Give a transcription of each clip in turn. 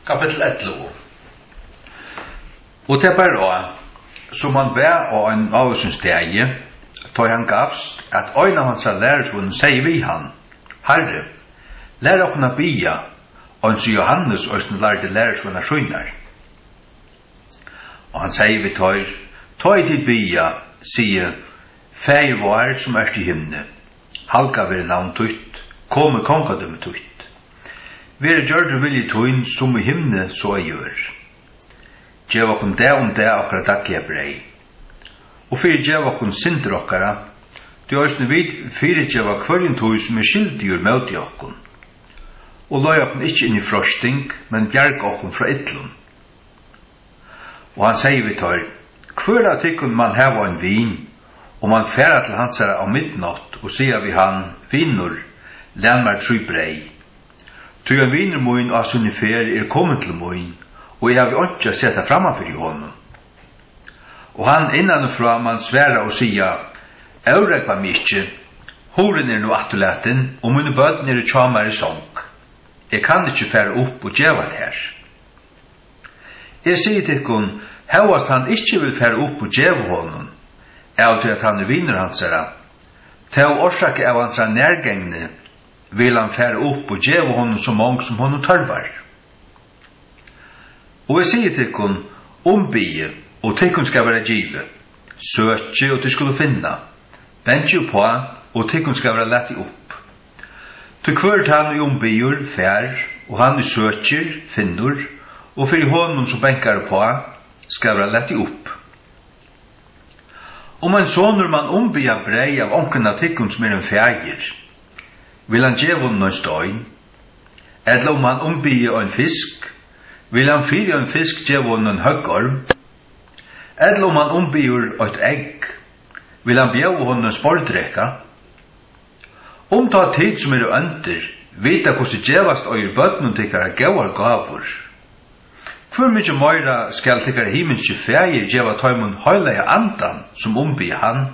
Kapitel 11. Og det bare som han var og en av sin stegi, tog han gavst at øyne hans lærersvunnen sier vi han, Herre, lær okna bia, og han sier Johannes og lærte lærersvunner skjønner. Og han sier vi tog til bia, sier, Fæir vår som i himne, halka vir navn tutt, komme kongadømme tutt. Vere gjør vilje tøyn som i himne så gjør. Gjev okkur det okkara daglige brei. Og fyrir gjev okkur synder okkara, du òsne vid fyrir gjev hverjum tøy som skyldigur møti okkur. Og løy okkur ikkje inn i frosting, men bjerg okkur fra ytlun. Og han sier vi tøy, hver av tykkun man heva en vin, og man færa til hansara av midnatt, og sier vi han, vinur, lær meg tru brei. Tøy en viner moin av sunni fer kommet til moin, og jeg har ikke sett det framfor i hånden. Og han innanfra man sværa og sia, «Eurekva mykje, horen nå atulaten, og mine bøten tjamar i sång. Jeg kan ikke fære opp og djeva det her.» Jeg sier til kun, «Hevast han ikke vil fære opp og djeva hånden, til at han viner hansara, til å orsake av hans nærgengne, vil han fære opp og djeva hånden så mange som hånden tørvar.» Og jeg sier til kun, ombie, og til kun skal være givet, søkje og til skulle finna, bensje på, og til kun skal være lett opp. Til hvert han i ombier fær, og han i søkjer, finner, og for i hånden som benkar på, skal være lett opp. Om en sånner man ombier brei av onkerna til kun som en fægir, vil han djeva noen støyn, eller om han ombier en fisk, vil han fyre en fisk djeva en høggorm, eller om han ombyr et egg, vil han bjeva hon en spordrekka. Ta tid som under, vita hvordan djevast og bøtnen tikkara gauar gavur. Hvor mykje møyra skal tikkara himmelske fægir djeva tøymon høyleie andan som ombyr han?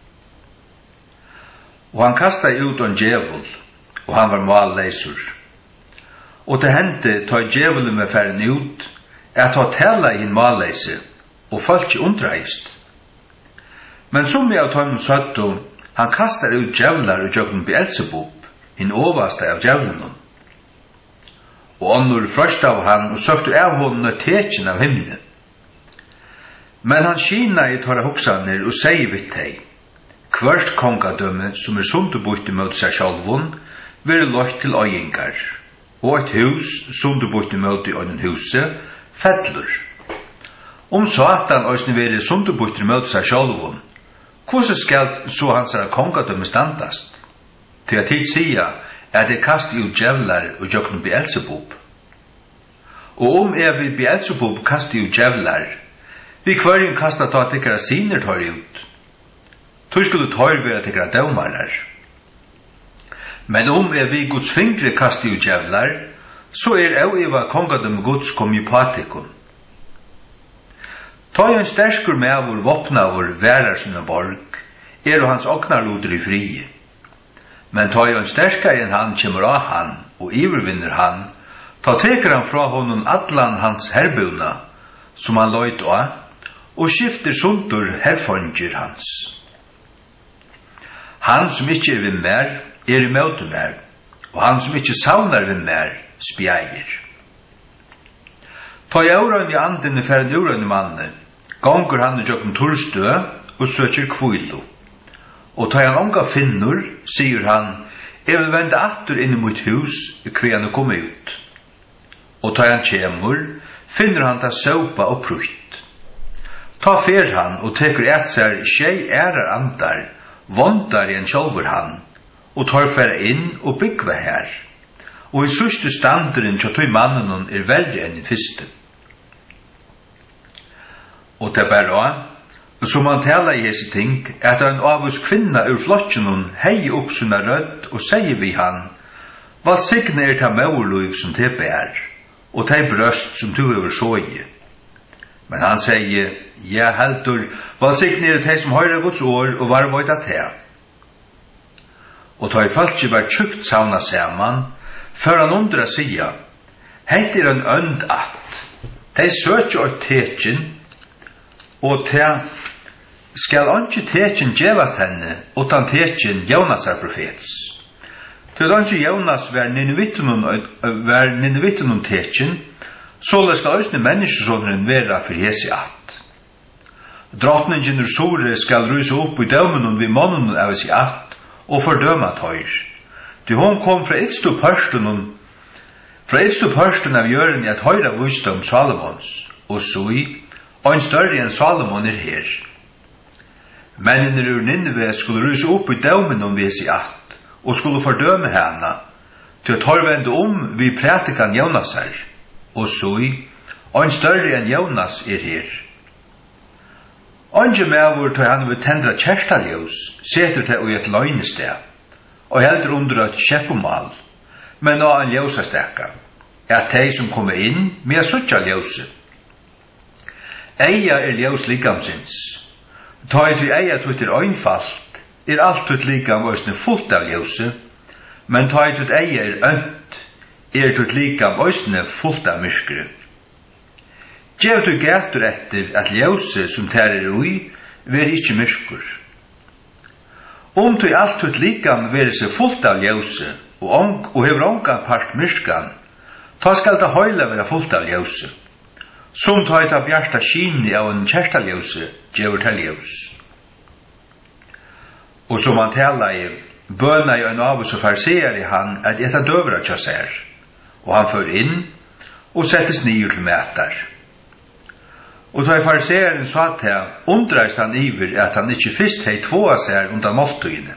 Og han kastet ut en djevul, og han var malleisur. Og det hendte ta djevelen med færen ut, at ta tala i en malleise, og folk undreist. Men som jeg av tøymen søtto, han kastar ut djevlar og jøkken Beelzebub, en overste av djevelen. Og annor frøst av han, og søkte av hånden tekjen av himmelen. Men han skina i tåra hoksaner og sier vidt deg, hvert kongadømme som sunderbort mot seg sjalvun, vil løgt til øyengar, og et hus sunderbort mot i øyen huset, fettler. Satan òsne veri sunderbort mot seg sjalvun, hvordan skal så hans kongadømme standast? Til at tid sia, at det kast ut djevlar og jøkken Beelzebub. Og vi Beelzebub kast ut djevlar, vi hverjum kasta ta tikkara siner tar ut. Tog skulle tar vera tikkara dømarar. Men vi Guds fingre kast ut djevlar, så auiva kongadømme Guds kom i patikon. Ta en sterskur mevor vopnavor værar sinna borg, og hans oknarloder i frie. Men ta en sterskare enn han kjemur av han, og ivervinner han, ta teker han fra honom allan hans herbuna, som han løyt av, og skifter sundur herfornger hans. Han som ikkje ved mer, i møte mer, og han som ikkje savnar ved mer, spjeier. Ta i auran i anden i færden auran i manne, gongur han i jokken turstø og søkjer kvilu. Og ta han onga finnur, sier han, jeg vil vende atter inn i mitt hus, hver han kom ut. Og ta han kjemur, finner han ta søpa og prutt. Ta fer han og teker et seg tjei ærar andar, vondar i en sjolver han, og tar færa inn og byggva her. Og i sørste standeren tja tøy mannen verre enn i fyrste. Og det bare som han taler i hese ting, at en avus kvinna ur flotjenon hei opp sina rødd og sier vi han, valsigne ta maurluiv som te bær, og te brøst som du over såje. Men han sier, ja heldur, valsigne te som høyre Guds år og var vøyda te. Og ta i falskje var tjukt sauna saman, før han undra sia, Hette en önd att. De söker och tekin, og te skal ikke tekin gjevast henne, utan tekin Jonas profets. Til ikke Jonas var Ninevittunum tekin, så skal også menneskesåneren være for hese att. Drottningen Sore skal ruse opp i dømen vi mannen av hese att, og fordøma tøyr. Til hon kom fra eldstu pørsten av gjøren i at høyra visdom Salomons, og så og en større enn Salomon her. Mennene ur Nineve skulle ruse opp i dømen vi hese att, og skulle fordøme henne, til at høyvende vi prætikan Jonas her, og så og en større enn Jonas her. Ange mevur til han vil tendra kjerstaljus, setur til i et løgnested, og heldur under et kjeppumal, men nå en ljusastekka, at de som kommer inn med suttja ljuset. Eia ljus likamsins. Ta et vi eia tutt øynfalt, alt tutt likam òsne fullt av ljuset, men ta et tutt eia ømt, tutt likam òsne fullt av myskre. Gjev du gætur etter at ljóse som tærer ui, veri ikkje myrkur. Du alt tutt likam veri seg fullt av ljóse, og hefur ongan part myrskan, ta skal det høyla vera fullt av ljóse. Som ta eit av bjarsta skini av en kjersta ljóse, gjevur til ljós. Og som han tala i, bøna i en avus og farsear i han at etta døvra tja ser, og han fører inn, og settes nyer til mætar. Og da fariseeren sa til, undreist han iver at han ikke fyrst hei tvåa seg undan måltøyene.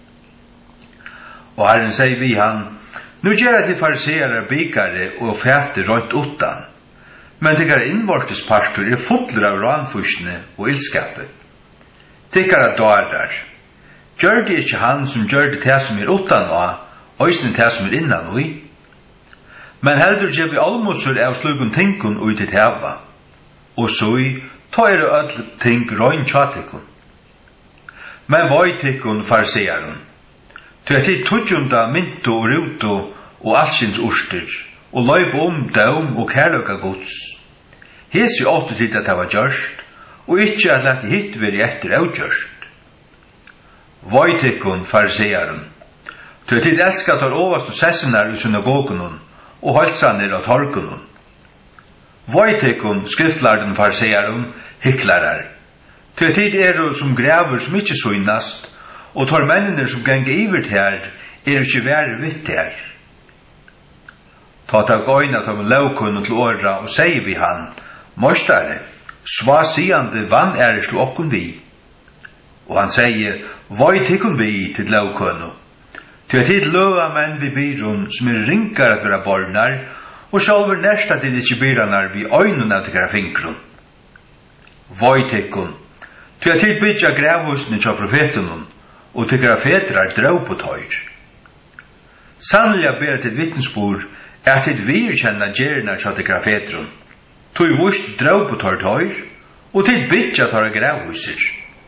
Og Herren sier vi han, nu gjør at de fariseere bygare og fæter rundt utan, men tykkara innvortes pastor fotler av ranfursene og ilskapet. Tykkara darar, gjør det ikke han som gjør det som utan og òsne det som innan og men heldur gjør vi almosur av slugun tinkun og til teva. Og så ta öll ting røyn tjatikun. Men vajtikun farsearun. Til at de tudjunda myntu og rutu og allsins urster, og løyp døm og kærløka gods. Hesi åttu tid at det var gjørst, og ikkje at lette hitt veri etter avgjørst. Vajtikun farsearun. Til at de elskar tar ovast og sessinar i synagogunun, og halsanir av torgunun. Vojtekun, skriftlarden farsearum, hiklarar. Til tid som graver som ikkje søgnast, og tar mennene som genge ivert her, ikkje være vitt her. Ta gøyna tom laukun til åra, og sier vi han, Mostare, sva siande vann til okkun vi. Og han sier, vojtekun vi til laukunu. Til tid løa menn vi byrun, som ringar at vera bornar, og sjálfur næsta til ikkje byranar vi øynun av tykkara fingrun. Vojtekun, til at tid bytja gravhusni tja profetunum, og tykkara fetrar drau på tøyr. Sannlega ber til vittnesbor at tid virkjenna gjerna tja tykkara fetrun, tog vust drau på tøyr, og tid bytja tja gravhusir.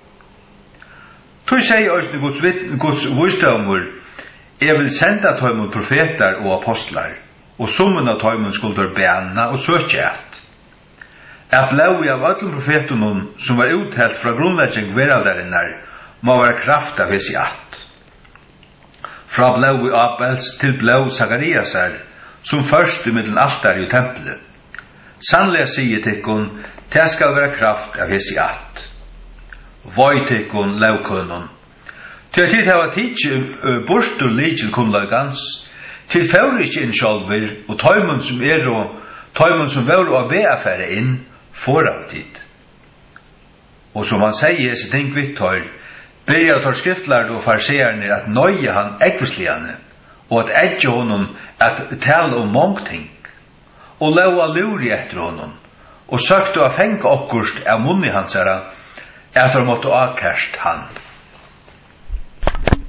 Tog seg òsne Guds visdomur, vil senda tøymon profetar og apostlar, og summen av tøymen skulder bæna og søkje at. At lau av öllum profetunum som var uthelt fra grunnlegging veraldarinnar må være kraft av hesi at. Fra blau Abels til blau Zachariasar som først i middelen altar i tempelet. Sannlega sier tikkun, det skal være kraft av hesi at. Voi tikkun laukunun. Til at tid hava tidsi burstur likil kunnlegans, til fyrir ikkje inn sjálfur, og tøymon som var å beafære inn, foravtid. Og som han sier, så tenk vi byrja tar skriftlærde og farseerne at nøye han ekvisliane, og at edge honom at tala mångting, og laua luri etter honom, og søkte å fenga okkurst av munni hansara, at han måtte avkast han.